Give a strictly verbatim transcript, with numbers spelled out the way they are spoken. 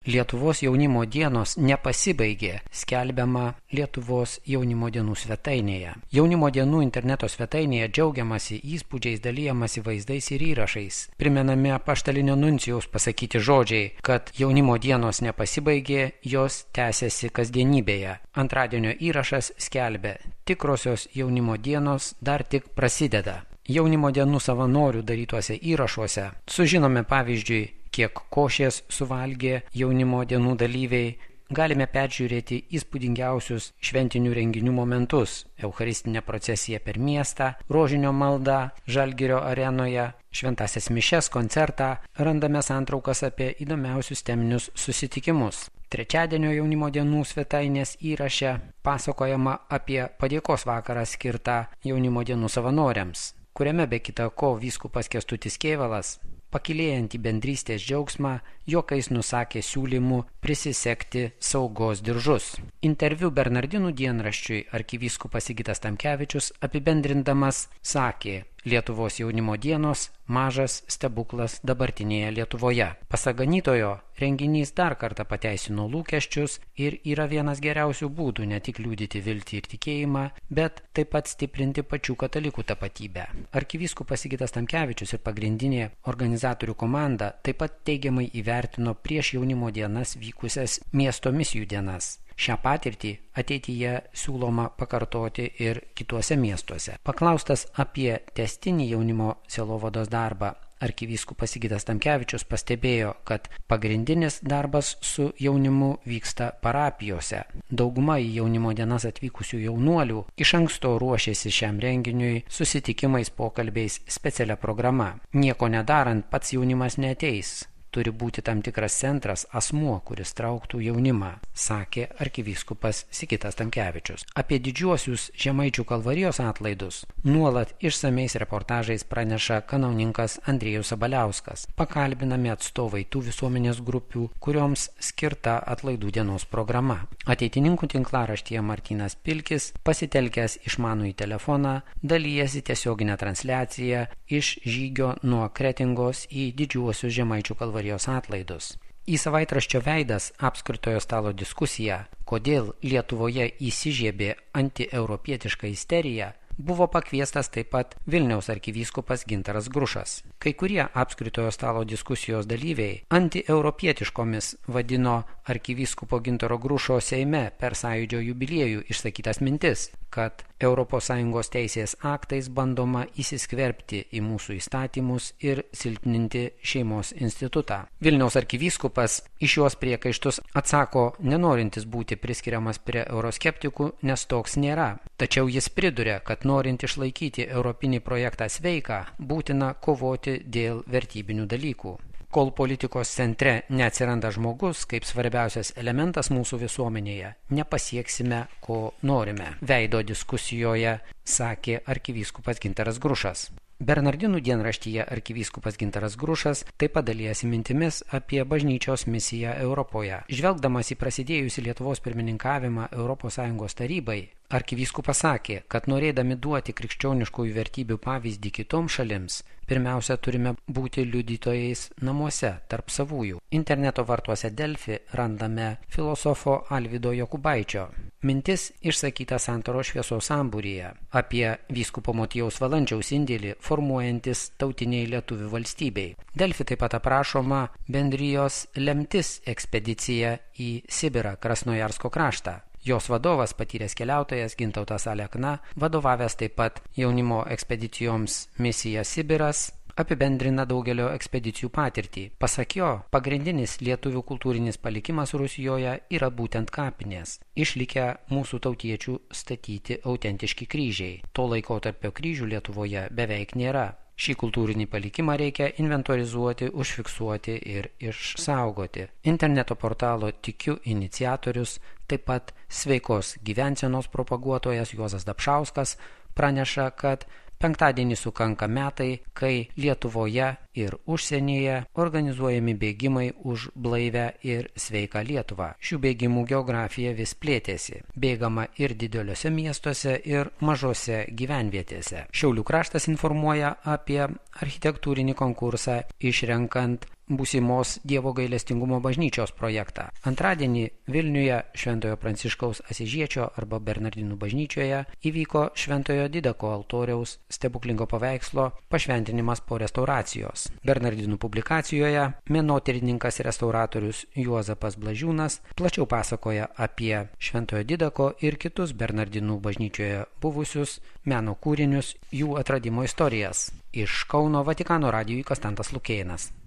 Lietuvos jaunimo dienos nepasibaigė, skelbiama Lietuvos jaunimo dienų svetainėje. Jaunimo dienų interneto svetainėje džiaugiamasi įspūdžiais, dalyjamasi vaizdais ir įrašais. Primenami apaštalinio nuncijaus pasakyti žodžiai, kad jaunimo dienos nepasibaigė, jos tęsiasi kasdienybėje. Antradienio įrašas skelbia, tikrosios jaunimo dienos dar tik prasideda. Jaunimo dienų savanorių darytuose įrašuose sužinome pavyzdžiui, kiek košės suvalgė jaunimo dienų dalyviai, galime peržiūrėti įspūdingiausius šventinių renginių momentus – eucharistinę procesiją per miestą, rožinio maldą Žalgirio arenoje, šventąsias mišias, koncertą, randame santraukas apie įdomiausius teminius susitikimus. Trečiadienio jaunimo dienų svetainės įraše pasakojama apie padėkos vakarą skirtą jaunimo dienų savanoriams, kuriame be kita ko vyskupas Kęstutis Kėvalas, pakilėjant į bendrystės džiaugsmą, juokais nusakė siūlymų prisisegti saugos diržus. Interviu Bernardinų dienraščiui arkivyskupas Sigitas Tamkevičius apibendrindamas sakė, Lietuvos jaunimo dienos mažas stebuklas dabartinėje Lietuvoje. Pasak ganytojo, renginys dar kartą pateisino lūkesčius ir yra vienas geriausių būdų ne tik liudyti viltį ir tikėjimą, bet taip pat stiprinti pačių katalikų tapatybę. Arkivyskupas Sigitas Tamkevičius ir pagrindinė organizatorių komanda taip pat teigiamai įvertino prieš jaunimo dienas vykusias miesto misijų dienas. Šią patirtį ateityje siūloma pakartoti ir kituose miestuose. Paklaustas apie tęstinį jaunimo sielovados darbą, arkivyskupas Sigitas Tamkevičius pastebėjo, kad pagrindinis darbas su jaunimu vyksta parapijose. Dauguma į jaunimo dienas atvykusių jaunuolių iš anksto ruošėsi šiam renginiui susitikimais, pokalbiais, specialia programa. Nieko nedarant pats jaunimas neateis. Turi būti tam tikras centras, asmuo, kuris trauktų jaunimą, sakė arkivyskupas Sigitas Tamkevičius. Apie didžiuosius Žemaičių Kalvarijos atlaidus nuolat išsamiais reportažais praneša kanauninkas Andriejus Sabaliauskas. Pakalbinami atstovai tų visuomenės grupių, kurioms skirta atlaidų dienos programa. Ateitininkų tinklaraštyje Martynas Pilkis, pasitelkęs išmanųjį telefoną, dalyjasi tiesioginę transliaciją iš žygio nuo Kretingos į didžiuosius Žemaičių Kalvarijos atlaidus. Į savaitraščio Veidas apskritojo stalo diskusiją, kodėl Lietuvoje įsižiebė antieuropietiška isterija, buvo pakviestas taip pat Vilniaus arkivyskupas Gintaras Grušas. Kai kurie apskritojo stalo diskusijos dalyviai antieuropietiškomis vadino arkivyskupo Gintaro Grušo Seime per Sąjūdžio jubiliejų išsakytas mintis, kad Europos Sąjungos teisės aktais bandoma įsiskverbti į mūsų įstatymus ir silpninti šeimos institutą. Vilniaus arkivyskupas iš juos priekaištus atsako nenorintis būti priskiriamas prie euroskeptikų, nes toks nėra. Tačiau jis priduria, kad norint išlaikyti europinį projektą sveiką, būtina kovoti dėl vertybinių dalykų. Kol politikos centre neatsiranda žmogus kaip svarbiausias elementas mūsų visuomenėje, nepasieksime, ko norime. Veido diskusijoje sakė arkivyskupas Gintaras Grušas. Bernardinų dienraštyje arkivyskupas Gintaras Grušas taip pat dalijasi mintimis apie bažnyčios misiją Europoje. Žvelgdamas į prasidėjusį Lietuvos pirmininkavimą Europos Sąjungos tarybai, arkivyskupas sakė, kad norėdami duoti krikščioniškųjų vertybių pavyzdį kitoms šalims, pirmiausia turime būti liudytojais namuose, tarp savųjų. Interneto vartuose Delfi randame filosofo Alvydo Jokubaičio mintis išsakyta Santaros šviesos sambūryje apie vyskupo Motiejaus Valančiaus indėlį formuojantis tautiniai lietuvių valstybei. Delfi taip pat aprašoma bendrijos lemtis ekspedicija į Sibirą, Krasnojarsko kraštą. Jos vadovas, patyręs keliautojas Gintautas Alekna, vadovavęs taip pat jaunimo ekspedicijoms misija Sibiras, apibendrina daugelio ekspedicijų patirtį. Pasak jo, pagrindinis lietuvių kultūrinis palikimas Rusijoje yra būtent kapinės. Išlikę mūsų tautiečių statyti autentiški kryžiai. To laikotarpio kryžių Lietuvoje beveik nėra. Šį kultūrinį palikimą reikia inventorizuoti, užfiksuoti ir išsaugoti. Interneto portalo Tikiu iniciatorius, taip pat sveikos gyvensenos propaguotojas Juozas Dapšauskas praneša, kad penktadienį sukanka metai, kai Lietuvoje ir užsienyje organizuojami bėgimai už blaivę ir sveiką Lietuvą. Šių bėgimų geografija vis plėtėsi. Bėgama ir dideliuose miestuose, ir mažose gyvenvietėse. Šiaulių kraštas informuoja apie architektūrinį konkursą išrenkant būsimos Dievo gailestingumo bažnyčios projektą. Antradienį Vilniuje Šventojo Pranciškaus Asyžiečio arba Bernardinų bažnyčioje įvyko Šventojo Didako altoriaus stebuklingo paveikslo pašventinimas po restauracijos. Bernardinų publikacijoje menotyrininkas restauratorius Juozapas Blažiūnas plačiau pasakoja apie Šventojo Didako ir kitus Bernardinų bažnyčioje buvusius meno kūrinius, jų atradimo istorijas. Iš Kauno Vatikano radijui Konstantas Lukėnas.